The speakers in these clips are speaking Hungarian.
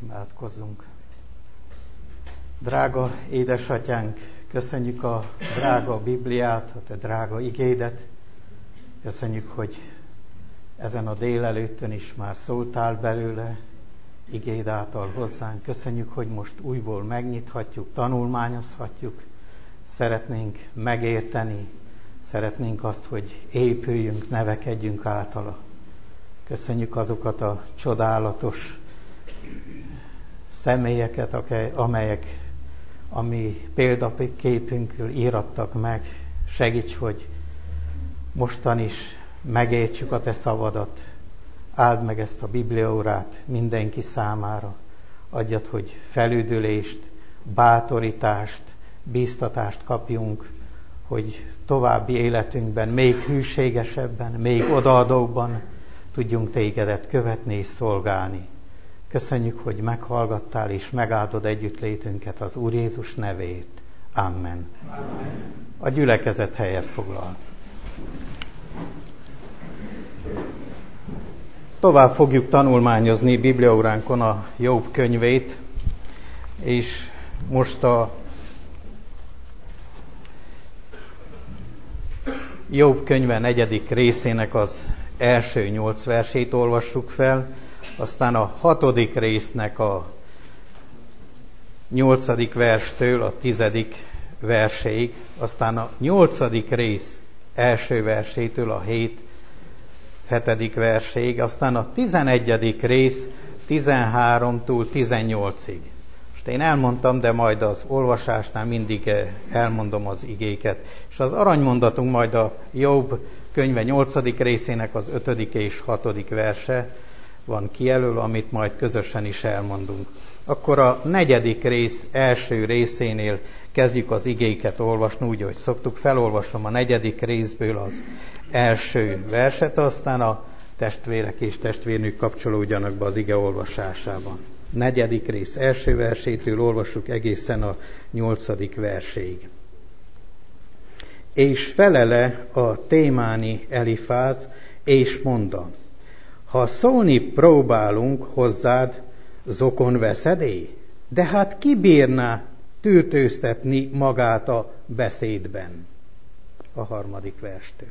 Imádkozzunk. Drága édesatyánk, köszönjük a drága Bibliát, a te drága igédet. Köszönjük, hogy ezen a délelőttön is már szóltál belőle igéd által hozzánk. Köszönjük, hogy most újból megnyithatjuk, tanulmányozhatjuk. Szeretnénk megérteni, szeretnénk azt, hogy épüljünk, nevekedjünk általa. Köszönjük azokat a csodálatos személyeket, amelyek a mi példaképünkről írattak meg. Segíts, hogy mostan is megértsük a te szavadat. Áld meg ezt a bibliaórát mindenki számára. Adjad, hogy felüdülést, bátorítást, bíztatást kapjunk, hogy további életünkben még hűségesebben, még odaadóbban tudjunk tégedet követni és szolgálni. Köszönjük, hogy meghallgattál és megáldod együttlétünket az Úr Jézus nevét. Amen. Amen. A gyülekezet helyet foglal. Tovább fogjuk tanulmányozni bibliaóránkon a Jobb könyvét, és most a Jobb könyve 4. részének az első 8 versét olvassuk fel, aztán a 6. résznek a 8. verstől a 10. verséig, aztán a 8. rész első versétől a 7. verséig, aztán a 11. rész 13-tól 18-ig. Most én elmondtam, de majd az olvasásnál mindig elmondom az igéket. És az aranymondatunk majd a Jobb könyve 8. részének az 5. és 6. verse van kijelölve, amit majd közösen is elmondunk. Akkor a 4. rész első részénél kezdjük az igéket olvasni, úgy, hogy szoktuk. Felolvasom a 4. részből az első verset, aztán a testvérek és testvérnők kapcsolódjanak be az ige olvasásában. 4. rész első versétől olvassuk egészen a 8. verséig. És felele a témáni Elifáz, és mondta: ha szólni próbálunk hozzád, zokon veszedé? De hát ki bírná tűrtőztetni magát a beszédben? A 3. verstől.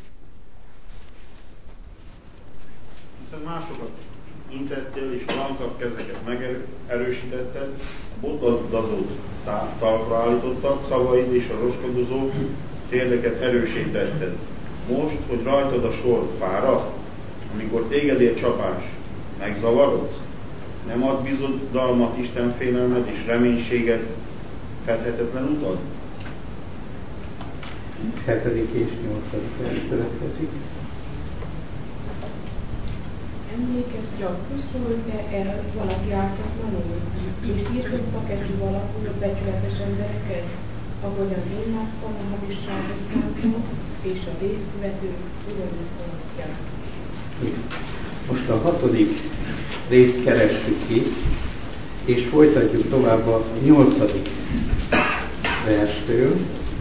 Hiszen másokat intettél, és lankabb kezeket megerősítetted, a botladozót talpra állítottak, szavaid és a roskodozó térdeket erősítetted. Most, hogy rajtad a sor, fáraszt, amikor téged ér csapás, megzavarodsz? Nem ad bizodalmat Isten félelmed és reménységed fedhetetlen utad? 7. és 8. vers következik. Emlékezz csak, pusztulunk-e el valaki ártatlanul, és írtottak-e ki valahol becsületes embereket, ahogyan én láttam a hadisságot számból, és a résztvetők uralmaztalatják. Most a 6. részt keressük ki, és folytatjuk tovább a 8. verstől,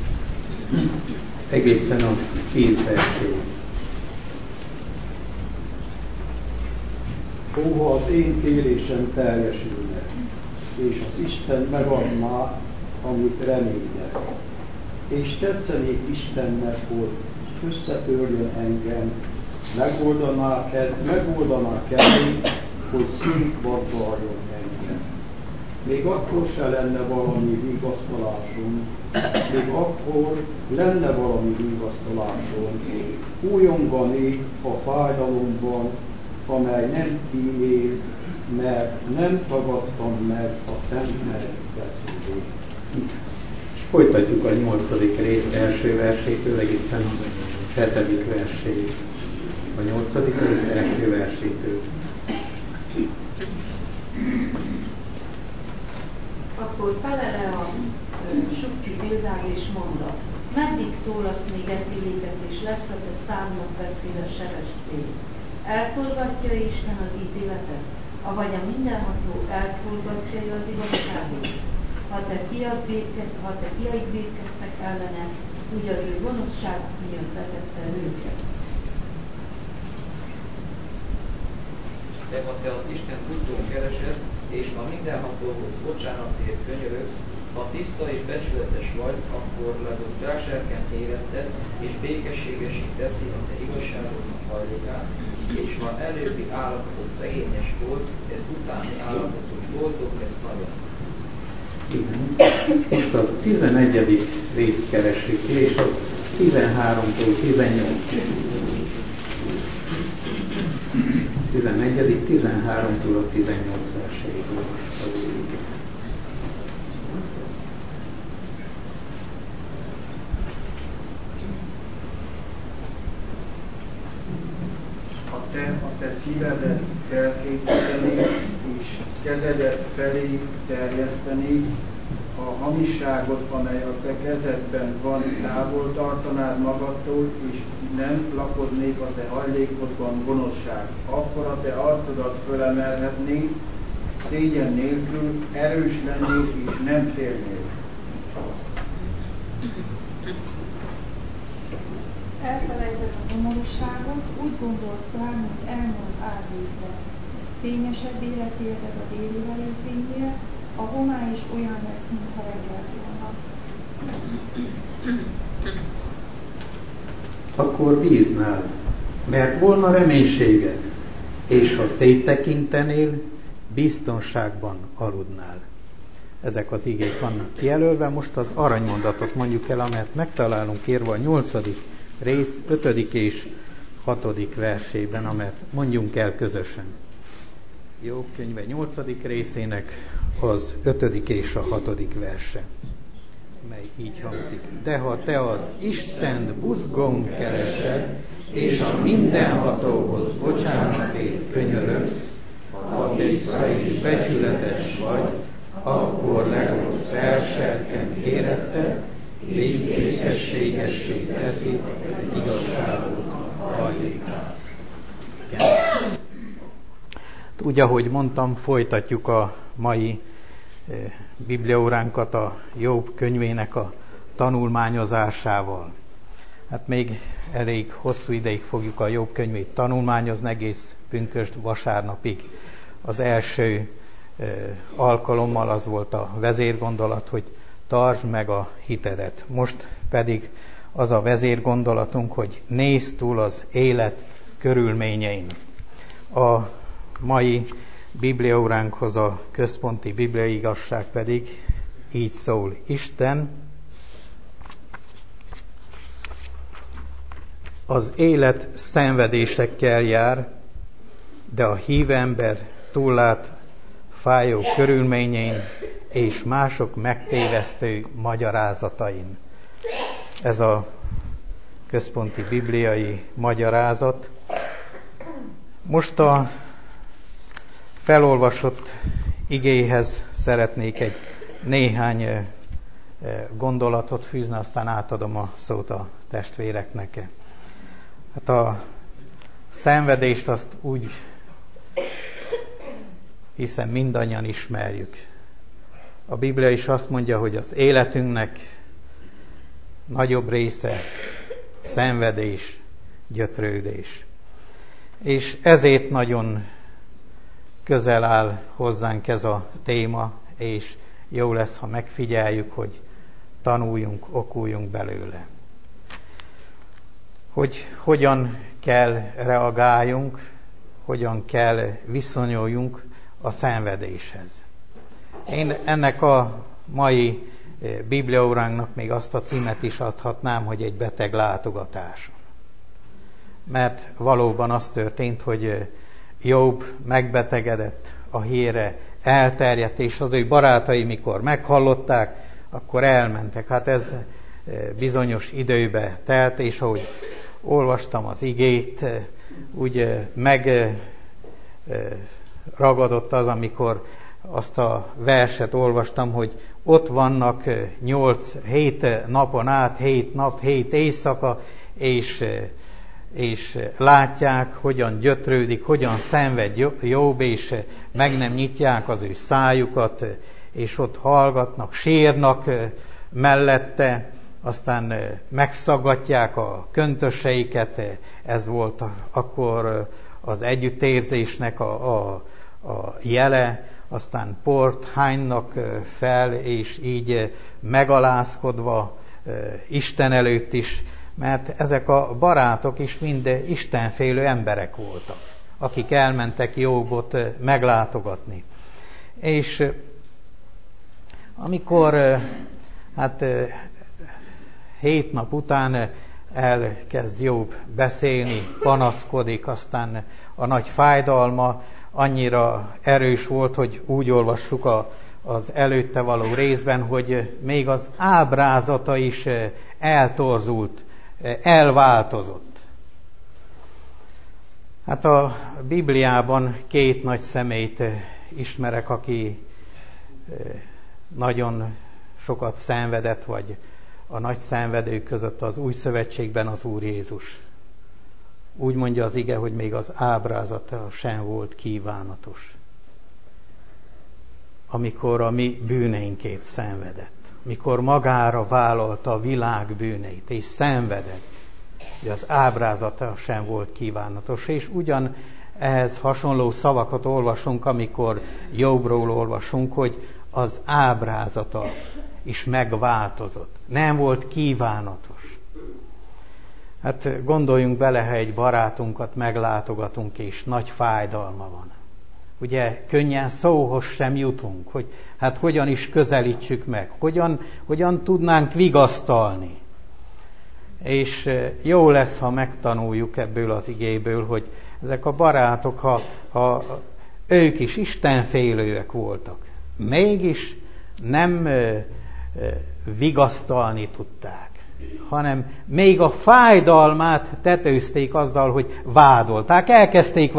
egészen a 10 versig. Ó, ha az én kérésem teljesülne, és az Isten megadná, amit remények, és tetszenék Istennek, hogy összetörjön engem, megoldaná kedvé, hogy szétvargaljon engem. Még akkor se lenne valami vigasztalásom, újonganék a fájdalomban, amely nem kímél, mert nem tagadtam meg a Szent Nev beszédét. Folytatjuk a 8. rész első versétől egészen a 7. verséig. A 8. rész első versétől. Akkor felele a sukki Bildád és mondta: meddig szólasz még ettéléket, és lesz a te számnak beszél a seres szél? Elforgatja Isten az ítéletet, avagy a mindenható elforgatja az igazságot? Ha te fiaid vétkeztek ellene, úgy az ő gonoszságuk miatt vetette őket. De ha te az Isten tudtón keresed, és a mi mindenhatóhoz bocsánatért könyörögsz, ha tiszta és becsületes vagy, akkor legalább felserkent életed, és békességesé teszi a te igazságodnak hajlékát, és ha előbbi állapotod szegényes volt, ez utáni állapotod boldog lesz nagyon. Igen. Most a 11. részt keressük ki, és a 13-tól 18-ig. 11. 13-tól a 18 verseig olvasjuk az igét. A te szívedet felkészíteni, és kezedet felé terjeszteni, a hamisságot, amely a te kezedben van, távol tartanád magadtól, és nem lakodnék a te hajlékodban gonoszság. Akkor a te arcodat fölemelhetnéd, szégyen nélkül, erős lennél, és nem félnél. Elfelejted a nyomorúságot, úgy gondolsz rá, mint elmúlt árvízre. Fényesebbé lesz életed a déli velőfényére, a homály is olyan lesz, mintha reggelt volna. Akkor bíznál, mert volna reménységed, és ha széttekintenél, biztonságban aludnál. Ezek az igék vannak kijelölve, most az aranymondatot mondjuk el, amelyet megtalálunk írva a 8. rész 5. és 6. versében, amelyet mondjunk el közösen. Jobb könyve 8. részének az 5. és a 6. verse, mely így hangzik. De ha te az Istent buzgón keresed, és a mindenhatóhoz bocsánatért könyörögsz, ha tiszta és becsületes vagy, akkor legalább felserken éretted, és békességessé teszi igazságot hajlékát. Igen. Úgy, ahogy mondtam, folytatjuk a mai bibliaóránkat a Jobb könyvének a tanulmányozásával. Hát még elég hosszú ideig fogjuk a Jobb könyvét tanulmányozni, egész pünkösd vasárnapig. Az első alkalommal az volt a vezérgondolat, hogy tartsd meg a hitedet. Most pedig az a vezérgondolatunk, hogy nézz túl az élet körülményein. A mai bibliaóránkhoz a központi bibliai igazság pedig így szól. Isten az élet szenvedésekkel jár, de a hívő ember túllát fájó körülményein és mások megtévesztő magyarázatain. Ez a központi bibliai magyarázat. Most a felolvasott igéhez szeretnék egy néhány gondolatot fűzni, aztán átadom a szót a testvéreknek. Hát a szenvedést azt úgy hiszem mindannyian ismerjük. A Biblia is azt mondja, hogy az életünknek nagyobb része szenvedés, gyötrődés. És ezért nagyon közel áll hozzánk ez a téma, és jó lesz, ha megfigyeljük, hogy tanuljunk, okuljunk belőle. Hogy hogyan kell reagáljunk, hogyan kell viszonyuljunk a szenvedéshez. Én ennek a mai bibliaóránknak még azt a címet is adhatnám, hogy egy beteg látogatás. Mert valóban az történt, hogy Jobb megbetegedett, a híre elterjedt, és az ő barátai, mikor meghallották, akkor elmentek. Hát ez bizonyos időbe telt, és ahogy olvastam az igét, úgy megragadott az, amikor azt a verset olvastam, hogy ott vannak 8-7 napon át, 7 nap, 7 éjszaka, és látják, hogyan gyötrődik, hogyan szenved Jobb, és meg nem nyitják az ő szájukat, és ott hallgatnak, sírnak mellette, aztán megszaggatják a köntöseiket. Ez volt akkor az együttérzésnek a jele, aztán port hánynak fel, és így megalázkodva Isten előtt is, mert ezek a barátok is mind istenfélő emberek voltak, akik elmentek Jóbot meglátogatni. És amikor 7 nap után elkezd Jób beszélni, panaszkodik, aztán a nagy fájdalma annyira erős volt, hogy úgy olvassuk az előtte való részben, hogy még az ábrázata is eltorzult, elváltozott. Hát a Bibliában 2 nagy személyt ismerek, aki nagyon sokat szenvedett, vagy a nagy szenvedők között az Új Szövetségben az Úr Jézus. Úgy mondja az ige, hogy még az ábrázata sem volt kívánatos. Amikor a mi bűneinkét szenvedett, mikor magára vállalta a világ bűneit, és szenvedett, hogy az ábrázata sem volt kívánatos. És ugyan ehhez hasonló szavakat olvasunk, amikor Jóbról olvasunk, hogy az ábrázata is megváltozott. Nem volt kívánatos. Hát gondoljunk bele, ha egy barátunkat meglátogatunk, és nagy fájdalma van. Ugye könnyen szóhoz sem jutunk, hogy hát hogyan is közelítsük meg, hogyan tudnánk vigasztalni. És jó lesz, ha megtanuljuk ebből az igéből, hogy ezek a barátok, ha ők is istenfélőek voltak, mégis nem vigasztalni tudták, hanem még a fájdalmát tetőzték azzal, hogy vádolták, elkezdték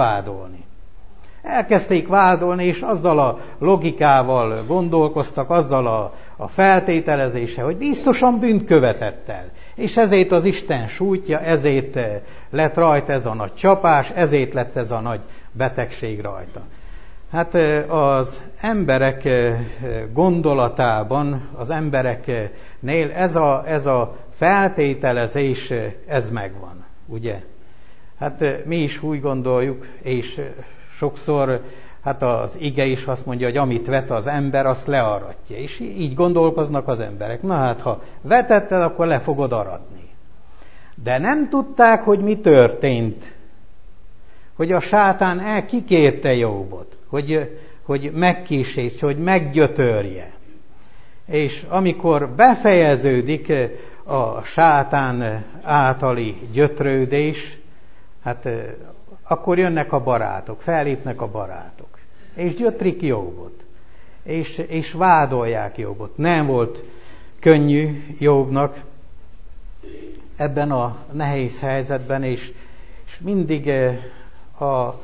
vádolni, és azzal a logikával gondolkoztak, azzal a feltételezéssel, hogy biztosan bűnt követett el. És ezért az Isten sújtja, ezért lett rajta ez a nagy csapás, ezért lett ez a nagy betegség rajta. Hát az emberek gondolatában, az embereknél ez a feltételezés, ez megvan, ugye? Hát mi is úgy gondoljuk, és sokszor hát az ige is azt mondja, hogy amit vet az ember, azt learatja. És így gondolkoznak az emberek. Na hát, ha vetetted, akkor le fogod aratni. De nem tudták, hogy mi történt. Hogy a sátán kikérte Jóbot. Hogy megkísértse, hogy meggyötörje. És amikor befejeződik a sátán általi gyötrődés, hát akkor jönnek a barátok, fellépnek a barátok, és gyötrik Jóbot, és vádolják Jóbot. Nem volt könnyű Jóbnak ebben a nehéz helyzetben, és mindig a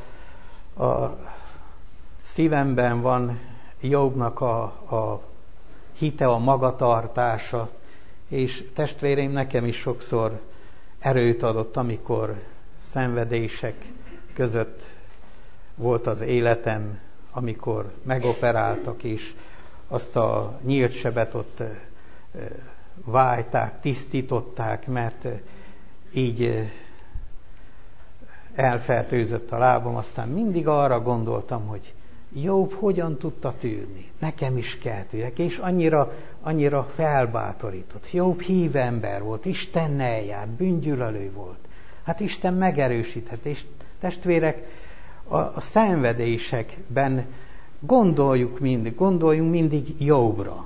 szívemben van Jóbnak a hite, a magatartása, és testvéreim, nekem is sokszor erőt adott, amikor szenvedések között volt az életem, amikor megoperáltak, és azt a nyílt sebet ott vájták, tisztították, mert így elfertőzött a lábam. Aztán mindig arra gondoltam, hogy Jobb hogyan tudta tűrni. Nekem is kell tűrni. És annyira felbátorított. Jobb hív ember volt, Istennel járt, bűngyűlölő volt. Hát Isten megerősíthet, és testvérek, a szenvedésekben gondoljunk mindig Jobbra.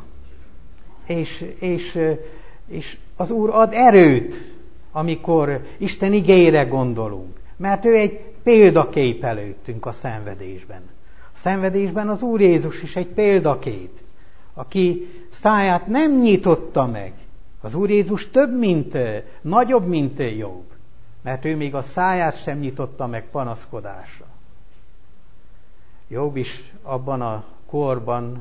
És az Úr ad erőt, amikor Isten igéjére gondolunk. Mert ő egy példakép előttünk a szenvedésben. A szenvedésben az Úr Jézus is egy példakép, aki száját nem nyitotta meg. Az Úr Jézus nagyobb, mint Jobb. Mert ő még a száját sem nyitotta meg panaszkodásra. Jobb is abban a korban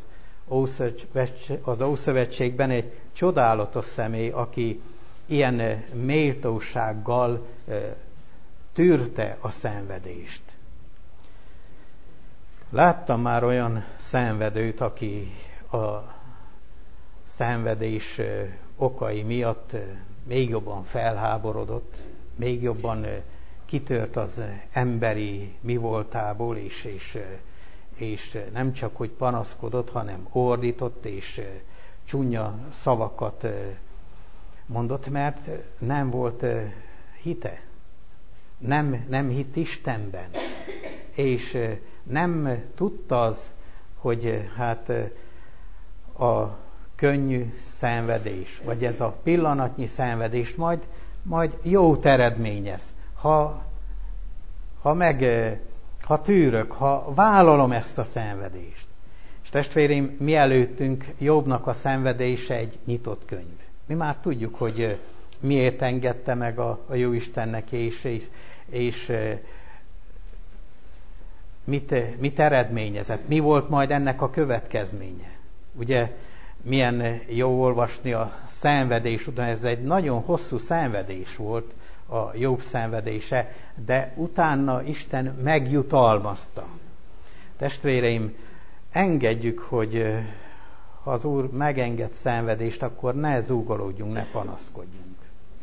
az Ószövetségben egy csodálatos személy, aki ilyen méltósággal tűrte a szenvedést. Láttam már olyan szenvedőt, aki a szenvedés okai miatt még jobban felháborodott, még jobban kitört az emberi mi voltából, és nem csak, hogy panaszkodott, hanem ordított, és csúnya szavakat mondott, mert nem volt hite. Nem hitt Istenben. És nem tudta az, hogy hát a könnyű szenvedés, vagy ez a pillanatnyi szenvedés majd jót eredményez. Ha tűrök, ha vállalom ezt a szenvedést. És testvéreim, mi előttünk Jobbnak a szenvedése egy nyitott könyv. Mi már tudjuk, hogy miért engedte meg a Jóistennek, és mit eredményezett, mi volt majd ennek a következménye. Ugye milyen jó olvasni a szenvedés után, ez egy nagyon hosszú szenvedés volt a Jobb szenvedése, de utána Isten megjutalmazta. Testvéreim, engedjük, hogy ha az Úr megenged szenvedést, akkor ne zúgolódjunk, ne panaszkodjunk,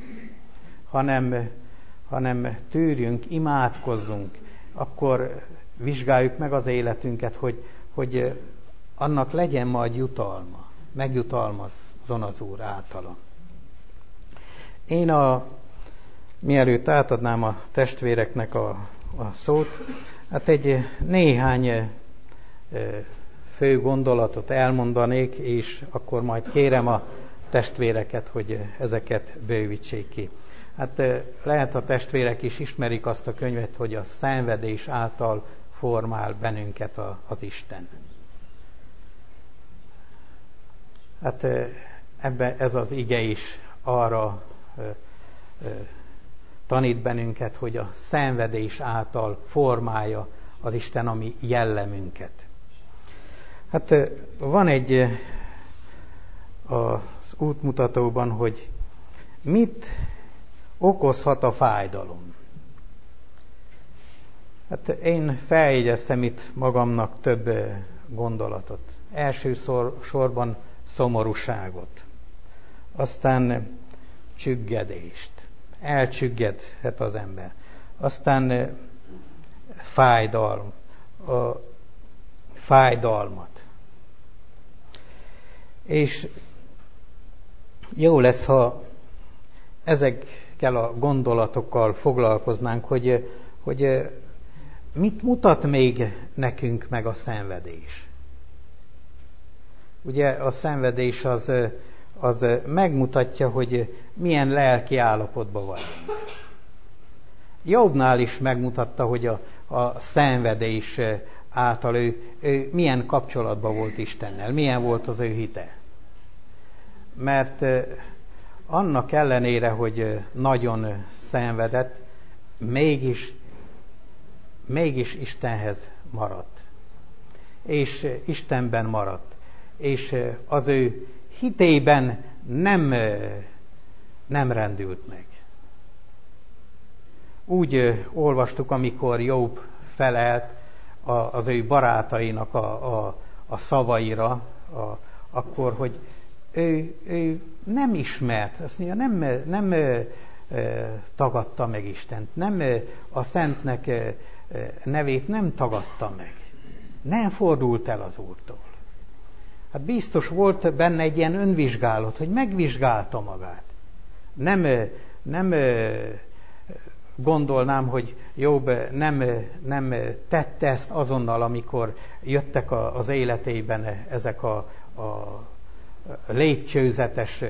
hanem tűrjünk, imádkozzunk, akkor vizsgáljuk meg az életünket, hogy annak legyen majd jutalma, megjutalmazzon az Úr általa. Én mielőtt átadnám a testvéreknek a szót, hát egy néhány fő gondolatot elmondanék, és akkor majd kérem a testvéreket, hogy ezeket bővítsék ki. Hát lehet a testvérek is ismerik azt a könyvet, hogy a szenvedés által formál bennünket az Isten. Hát ez az ige is arra tanít bennünket, hogy a szenvedés által formálja az Isten a mi jellemünket. Hát van egy az útmutatóban, hogy mit okozhat a fájdalom. Hát én feljegyeztem itt magamnak több gondolatot. Első sorban szomorúságot, aztán csüggedést. Elcsüggedhet az ember. Aztán fájdalmat. És jó lesz, ha ezekkel a gondolatokkal foglalkoznánk, hogy mit mutat még nekünk meg a szenvedés. Ugye a szenvedés az megmutatja, hogy milyen lelki állapotban vagyunk. Jobbnál is megmutatta, hogy a szenvedés által ő milyen kapcsolatban volt Istennel, milyen volt az ő hite. Mert annak ellenére, hogy nagyon szenvedett, mégis Istenhez maradt. És Istenben maradt. És az ő hitében nem rendült meg. Úgy olvastuk, amikor Jobb felelt az ő barátainak a szavaira, akkor, hogy ő nem ismert, azt mondja, nem tagadta meg Istent, a Szentnek nevét nem tagadta meg. Nem fordult el az Úrtól. Hát biztos volt benne egy ilyen önvizsgálat, hogy megvizsgálta magát. Nem gondolnám, hogy Jobb nem tette ezt azonnal, amikor jöttek az életében ezek a lépcsőzetes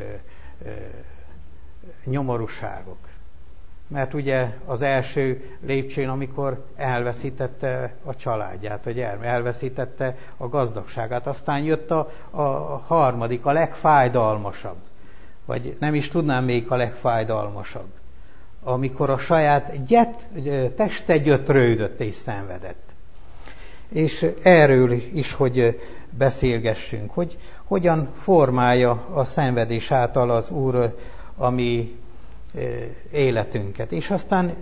nyomorúságok. Mert ugye az első lépcsőn, amikor elveszítette a családját, hogy elveszítette a gazdagságát, aztán jött a harmadik, a legfájdalmasabb, vagy nem is tudnám még a legfájdalmasabb, amikor a saját teste gyötrődött és szenvedett. És erről is, hogy beszélgessünk, hogy hogyan formálja a szenvedés által az Úr a mi életünket. És aztán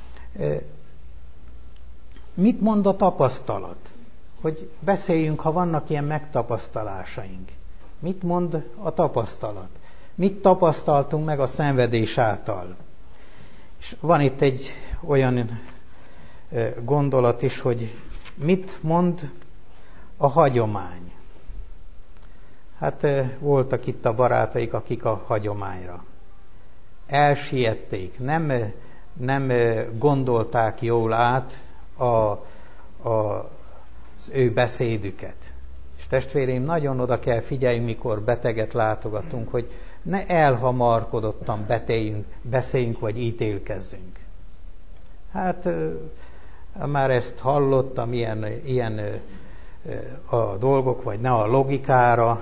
mit mond a tapasztalat? Hogy beszéljünk, ha vannak ilyen megtapasztalásaink. Mit mond a tapasztalat? Mit tapasztaltunk meg a szenvedés által? És van itt egy olyan gondolat is, hogy mit mond A hagyomány. Hát voltak itt a barátaik, akik a hagyományra elsiették, nem gondolták jól át az ő beszédüket. És testvéreim, nagyon oda kell figyeljünk, mikor beteget látogatunk, hogy ne elhamarkodottan beszéljünk vagy ítélkezzünk. Hát már ezt hallottam, ilyen a dolgok, vagy ne a logikára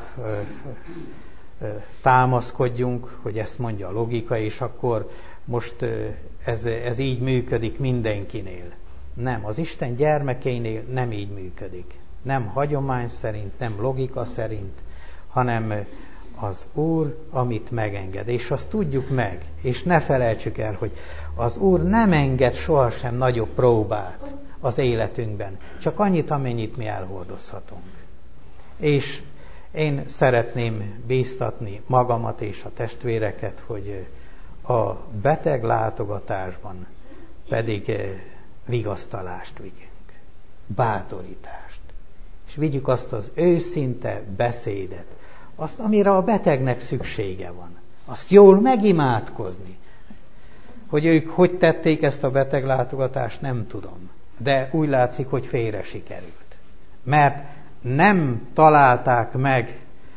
támaszkodjunk, hogy ezt mondja a logika, és akkor most ez így működik mindenkinél. Nem, az Isten gyermekeinél nem így működik. Nem hagyomány szerint, nem logika szerint, hanem az Úr, amit megenged. És azt tudjuk meg, és ne felejtsük el, hogy az Úr nem enged sohasem nagyobb próbát az életünkben, csak annyit, amennyit mi elhordozhatunk. És én szeretném bíztatni magamat és a testvéreket, hogy a beteg látogatásban pedig vigasztalást vigyünk, bátorítást, és vigyük azt az őszinte beszédet, azt, amire a betegnek szüksége van, azt jól megimádkozni. Hogy ők hogy tették ezt a beteglátogatást, nem tudom, de úgy látszik, hogy félre sikerült. Mert nem találták meg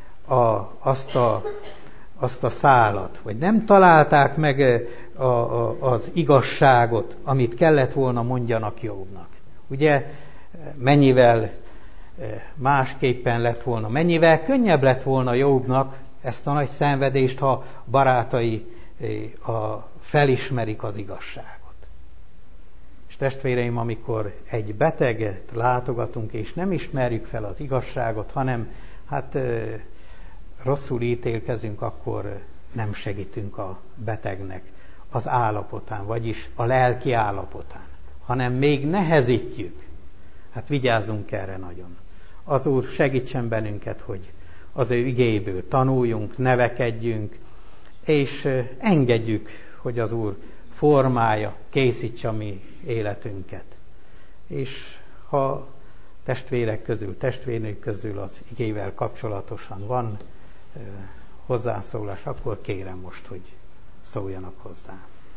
azt a szálat, vagy nem találták meg az igazságot, amit kellett volna mondjanak Jobbnak. Ugye mennyivel másképpen lett volna, mennyivel könnyebb lett volna Jobbnak ezt a nagy szenvedést, ha barátai felismerik az igazságot. És testvéreim, amikor egy beteget látogatunk, és nem ismerjük fel az igazságot, hanem rosszul ítélkezünk, akkor nem segítünk a betegnek az állapotán, vagyis a lelki állapotán, hanem még nehezítjük. Hát vigyázzunk erre nagyon. Az Úr segítsen bennünket, hogy az ő igéjéből tanuljunk, nevekedjünk, és engedjük, hogy az Úr formálja, készítse a mi életünket. És ha testvérek közül, testvérnők közül az igével kapcsolatosan van hozzászólás, akkor kérem most, hogy szóljanak hozzá.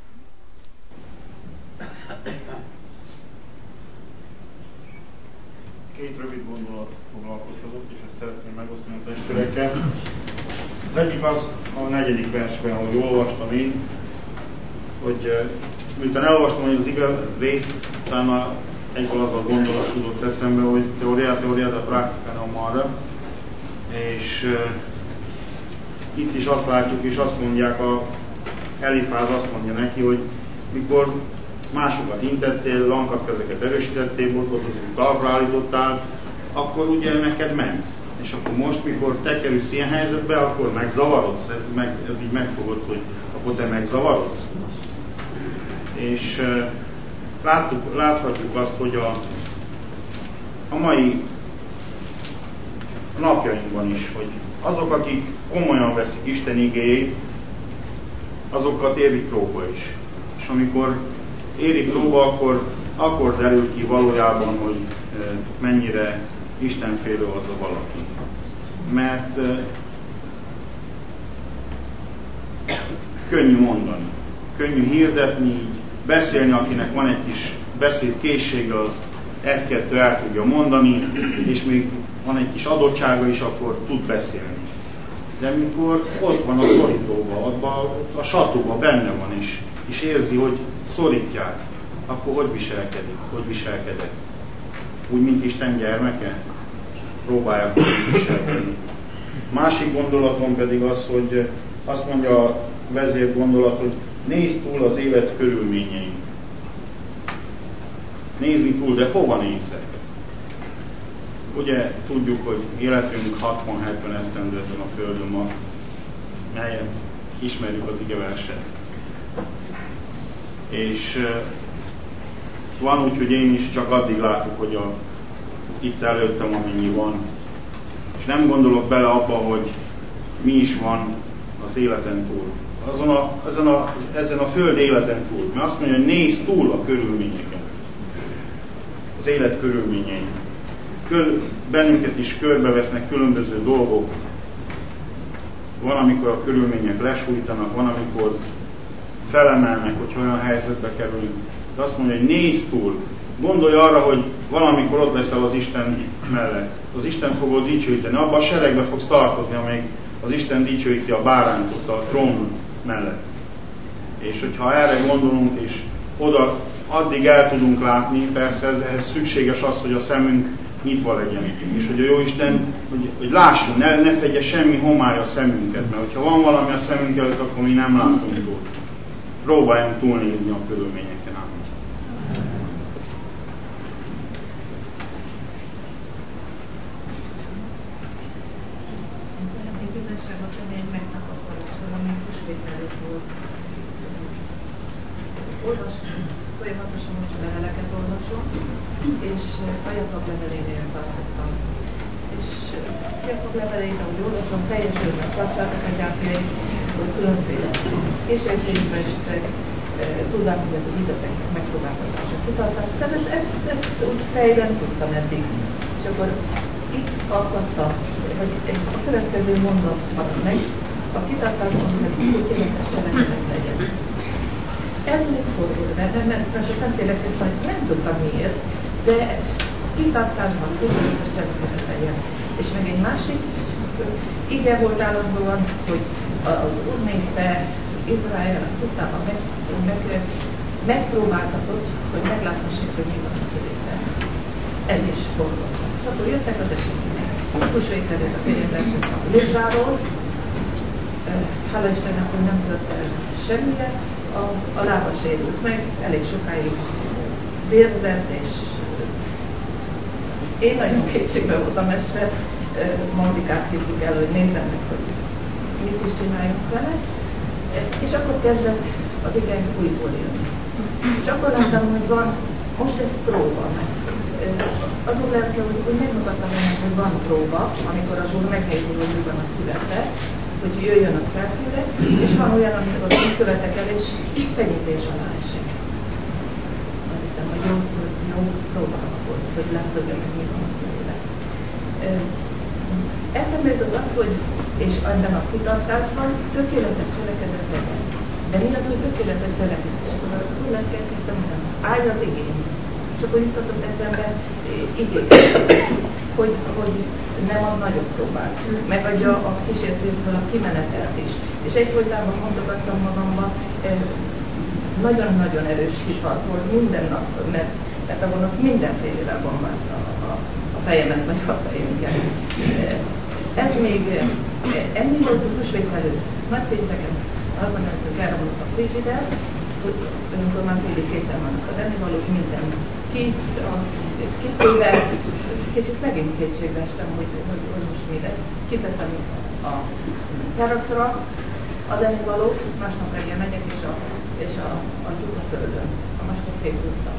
Két rövid gondolat foglalkoztatott, és ezt szeretném megosztani a testvérekkel. Az egyik az a 4. versben, ahogy olvastam én, hogy miután elolvastam az igaz részt, utána egyből az a gondolat tudott eszembe, hogy teória, de praktika nem arra. És itt is azt látjuk, és azt mondják, Elifáz azt mondja neki, hogy mikor másokat intettél, lankakezeket erősítettél, botlotozót talpra állítottál, akkor ugye neked ment. És akkor most, mikor te kerülsz ilyen helyzetbe, akkor megzavarodsz. Ez így megfogod, hogy akkor te megzavarodsz. És láthatjuk azt, hogy a mai napjainkban is, hogy azok, akik komolyan veszik Isten igéjét, azokat érik próba is. És amikor érik próba, akkor derül ki valójában, hogy mennyire istenfélő az a valaki. Mert könnyű mondani, könnyű hirdetni, beszélni, akinek van egy kis beszédkészsége, az egy-kettő el tudja mondani, és még van egy kis adottsága is, akkor tud beszélni. De amikor ott van a szorítóban, abban a satóban benne van, és érzi, hogy szorítják, akkor hogy viselkedik, hogy viselkedett? Úgy, mint Isten gyermeke? Próbálják úgy viselkedni. Másik gondolatom pedig az, hogy azt mondja a vezérgondolat, hogy nézd túl az élet körülményeit. Nézni túl, de hova nézzek? Ugye tudjuk, hogy életünk 60-70 esztendő ezen a földön ma, melyen ismerjük az igeverset. És van úgy, hogy én is csak addig látok, hogy itt előttem amennyi van. És nem gondolok bele abba, hogy mi is van az életen túl. Ezen a föld életen túl. Mert azt mondja, hogy nézz túl a körülményeken. Az élet körülményein. bennünket is körbevesznek különböző dolgok. Van, amikor a körülmények lesújtanak, van, amikor felemelnek, hogyha olyan helyzetbe kerülünk. De azt mondja, hogy nézz túl, gondolj arra, hogy valamikor ott leszel az Isten mellett. Az Isten fogod dicsőíteni, abban a seregbe fogsz tartozni, amelyik az Isten dicsőíti a bárányt ott a trón mellett. És hogyha erre gondolunk, és oda addig el tudunk látni, persze ehhez szükséges az, hogy a szemünk nyitva legyen. És hogy a Jóisten, hogy lássunk, ne fedje semmi homály a szemünket, mert hogyha van valami a szemünk előtt, akkor mi nem látunk jól. Próbáljunk túlnézni a körülményeken. Folyamatosan most leveleket olvasom, és a Jakab levelénél tartottam. És Jakab levelét, ahogy olvasom, teljes örömmel tartsátok a gyápjai, hogy különféle kísértésbe estek, tudnám, hogy ez a hiteteknek megpróbáltatása kitartás. Tehát ezt úgy fejben tudtam eddig. És akkor itt akadtam, hogy a következő mondat az meg, a kitartásban pedig tökéletes cselekedet legyen. Ez még fordul, mert a Szentlélek ezt majd nem tudtam miért, de kitartásban tökéletes cselekedet legyen. És meg egy másik ige volt állandóan, hogy az Úr népe Izrael pusztában megpróbáltatott, hogy megláthassék, hogy mi van a szívében. Ez is fordult. És akkor jöttek az események. Húsvételét a kényelmesek a Lizsáról, hála Istennek, hogy nem tört el semmire, a lába sérült meg, elég sokáig vérzett, és én nagyon kétségbe voltam esve, Maldikát hívtuk el, hogy nézzem meg, hogy mit is csináljunk vele, és akkor kezdett az igen újból jönni. És akkor láttam, hogy van, most ez próba, mert az Úr lelke úgy megmutattam ennek, hogy van próba, amikor az Úr megnézi, hogy mi van a szívembe, hogy jöjjön az felszínre, és van olyan, amikor úgy követek el, és fenyítés alá esik. Azt hiszem, hogy jó próbálva volt, hogy látszódja, hogy mi van a szívében. Eszembe jutott az, hogy és ebben a kitartásban tökéletes cselekedet legyen. De mi az, hogy tökéletes cselekedet? És akkor az úr lesz elkezdtem mondani, állj az igény. És akkor juttatott eszembe igéket, hogy nem ad nagyobb próbát, megadja a kísértésből a kimenetelt is. És egyfolytában mondogattam magamba, nagyon-nagyon erős hit volt minden nap, mert abban azt mindenfélevel bombázta a fejemet, vagy a fejünket. Ez még ennyi volt a húsvét előtt. Nagypénteken azon előtt elromlott a frigider, amikor már félig készen vannak az ennivalók, minden kitéve, kicsit megint kétségbe estem, hogy most mi lesz. Kiteszem a teraszra az ennivalót, másnap reggel megyek, és a tyúk a földön, a másnap széthúztam.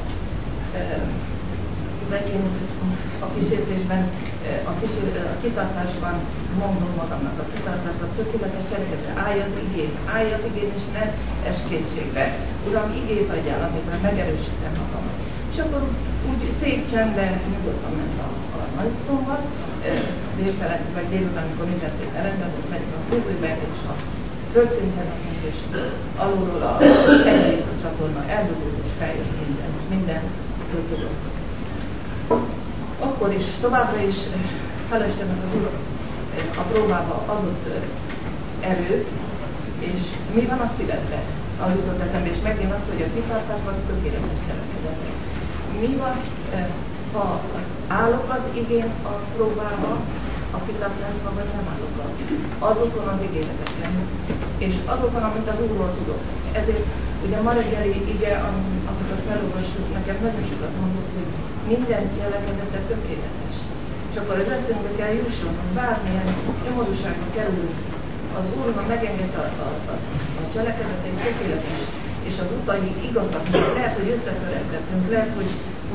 Megint a kísértésben, a kitartásban mondom magamnak, a kitartásban tökéletes cselekedetre, állj az igén, és ne esd kétségbe. Uram, igét adjál, amiben megerősítem magamat. És akkor úgy szép csendben nyugodtan ment a nagy szombat, délután, amikor minden szép rendben volt, mentünk a főzőbe, és a földszinten, és alulról a egész csatorna eldugult, és feljött minden tudott. Akkor is, továbbra is, hála Istennek az Úr a próbába adott erőt, és mi van a szívedbe? Az jutott eszembe, és megint az, hogy a kitartásban tökéletes cselekedet. Mi van, ha állok az igén a próbába, a kitartásban, vagy nem állok azokon az ígéreteken, és azokon, amit az Úrról tudok. Ezért ugye ma reggeli ige, amit felolvastuk, nekem nagyon sokat mondott, hogy minden cselekedete tökéletes. És akkor az eszünkbe kell jusson, hogy bármilyen nyomorúságba kerülünk, az Úrnak megengedte a cselekedetei tökéletes, és az utai igazak, lehet, hogy összetörettettünk, lehet, hogy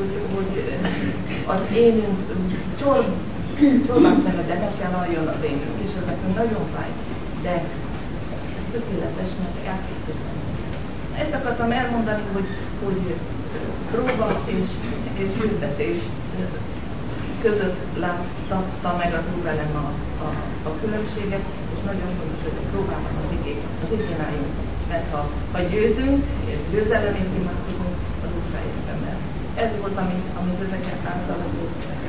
az énünk csorbát vele, de meg kell álljon az énünk, és ez nekünk nagyon fáj, de ez tökéletes, mert elkészültem. Ezt akartam elmondani, hogy próba és küldetés között látta meg az Úr velem a különbséget, és nagyon fontos, hogy a próbában az igén álljunk. Mert ha győzünk, és győzelemért imádkozunk, az Úr feljön be. Ez volt, amit ezeket átalakult nekem,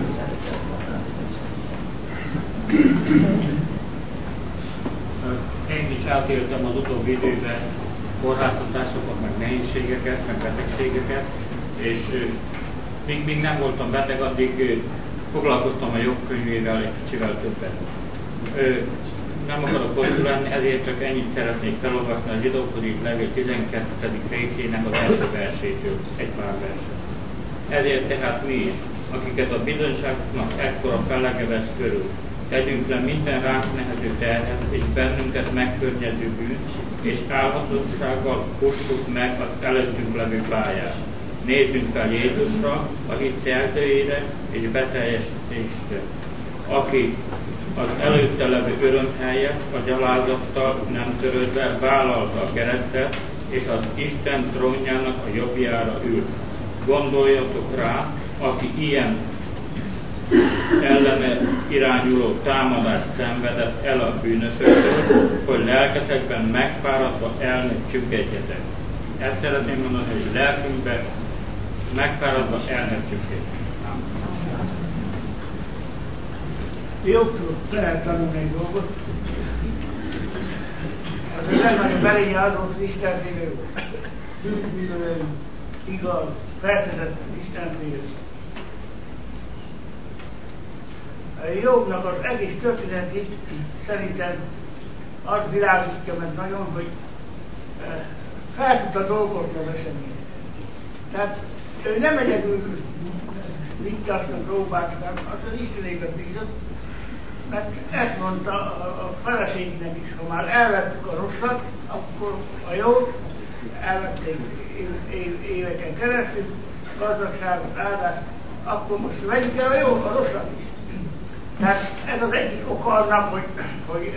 Én is átéltem az utóbbi időben kórháztatásokat, meg nehézségeket, meg betegségeket, és még nem voltam beteg, addig foglalkoztam a jogkönyvével egy kicsivel többet. Nem akarok hosszú lenni, ezért csak ennyit szeretnék felolvasni a Zsidókhoz írt levél 12. részének az első versétől, egy pár verset. Ezért tehát mi is, akiket a bizonyságnak ekkora fellege vesz körül, tegyünk le minden ránk nehező terhet, és bennünket megkörnyező bűnt, és álhatósággal fussuk meg az előttünk levő pályát. Nézzünk fel Jézusra, a hit szerzőjére és beteljesítésre, aki az előtte levő örömhelyet a gyalázattal nem törődve vállalta a keresztet, és az Isten trónjának a jobbjára ült. Gondoljatok rá, aki ilyen ellene irányuló támadást szenvedett el a bűnösöktől, hogy lelketekben megfáradva el ne csüggedjetek. Ezt szeretném mondani, hogy lelkünkben megfáradva el ne csüggedjetek. Jó tudok lehet tanulni egy dolgot. Az legnagyobb belénye az volt, hogy Isten félő, bűnbűnölő, igaz, felfedett Isten félő. Jobbnak az egész történetét szerintem az világítja meg nagyon, hogy fel tudta dolgozni az eseményeket. Tehát ő nem egyedül vigyáztak, próbáltak, az az Istenében bízott, mert ezt mondta a feleségének is, ha már elvettük a rosszat, akkor a jót elvették éveken keresztül, gazdagságot, áldást, akkor most vegyük el a rosszat is. Tehát ez az egyik oka annak, hogy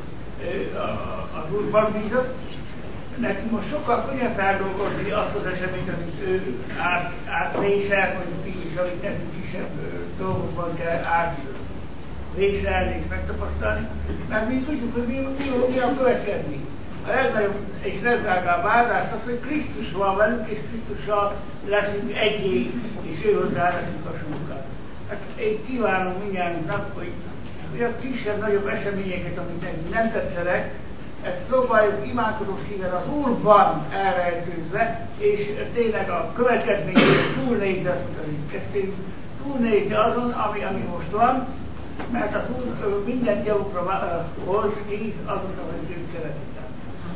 az Úrban bízott. Nekünk most sokkal könnyebb feldolgozni azt az eseményt, amit ő átvészel, mondjuk így is, amit nekünk kisebb dolgokban kell átvészelni és megtapasztalni, mert mi tudjuk, hogy mi a következmény. A legnagyobb és legdrágább áldás az, hogy Krisztus van velünk, és Krisztussal leszünk egyé, és ő hozzá leszünk a sunkat. Hát én kívánom mindjárt, hogy a kisebb-nagyobb eseményeket, amit nekünk nem tetszenek, ezt próbáljuk imádkozó szíven az Úrban elrejtőzve, és tényleg a következményeket túlnézni, azt mondani, túlnézni azon, ami most van, mert az Úr mindent javukra hoz ki azon, amit ők szeretik.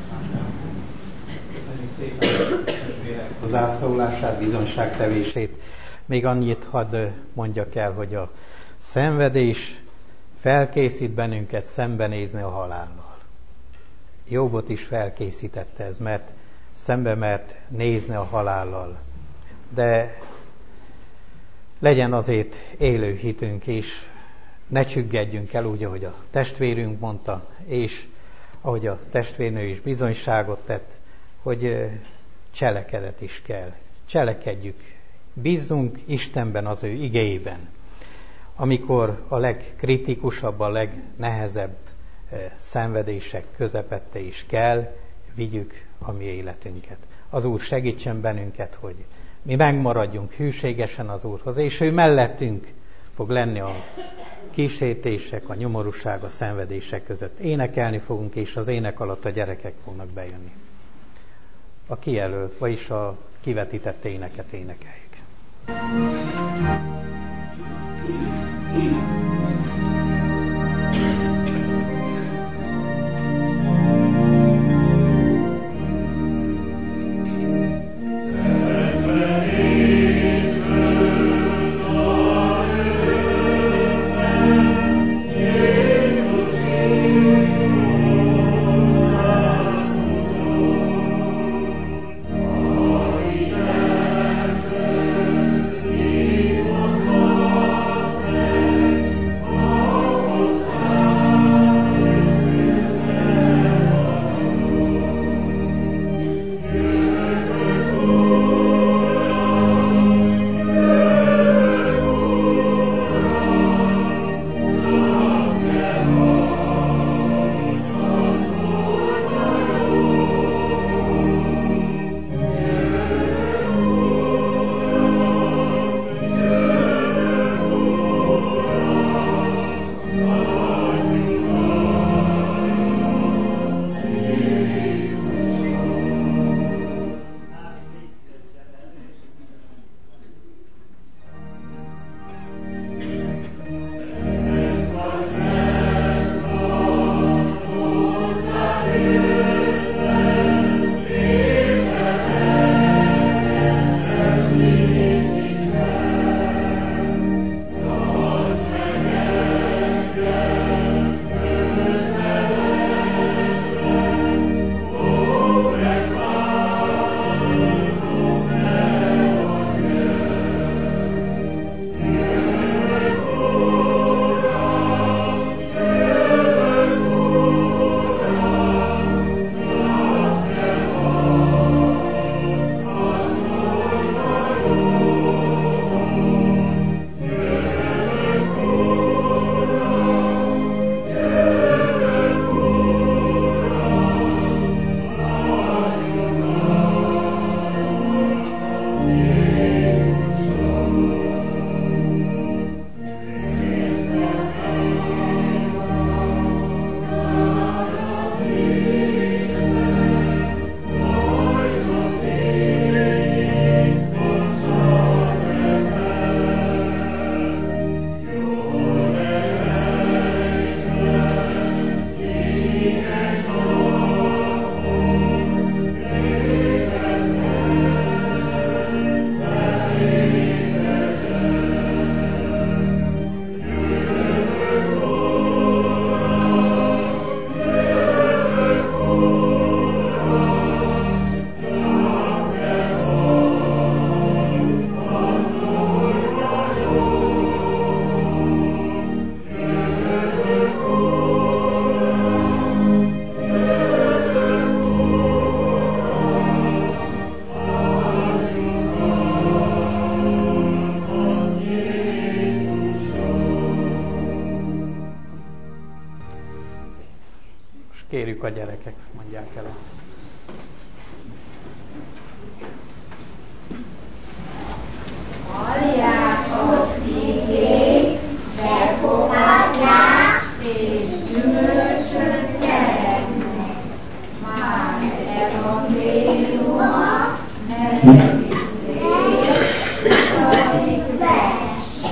Köszönjük szépen a hozzászólását, bizonyságtevését. Még annyit hadd mondjak el, hogy a szenvedés felkészít bennünket szembenézni a halállal. Jobbot is felkészítette ez, mert szembe mert nézni a halállal. De legyen azért élő hitünk is, ne csüggedjünk el úgy, ahogy a testvérünk mondta, és ahogy a testvérnő is bizonyságot tett, hogy cselekedet is kell. Cselekedjük, bízzunk Istenben, az ő igéjében. Amikor a legkritikusabb, a legnehezebb szenvedések közepette is kell, vigyük a mi életünket. Az Úr segítsen bennünket, hogy mi megmaradjunk hűségesen az Úrhoz, és ő mellettünk fog lenni a kísértések, a nyomorúság, a szenvedések között. Énekelni fogunk, és az ének alatt a gyerekek fognak bejönni. A kijelölt, vagyis a kivetített éneket énekeljük. kérjük a gyerekek, mondják el ezt. Halljátok igényt, befogadják, és gyümölcsöt nyeregnek. Más evangéliuma, 4. rész, 20. vers.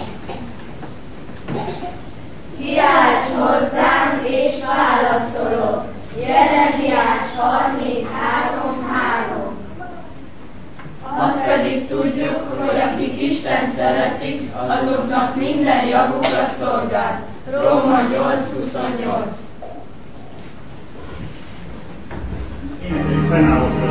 Kiálts hozzám, és válaszolok. Jeremiás 33:3. Azt pedig tudjuk, hogy akik Isten szeretik, azoknak minden javukra szolgál. Róma 8:28. Én fennállok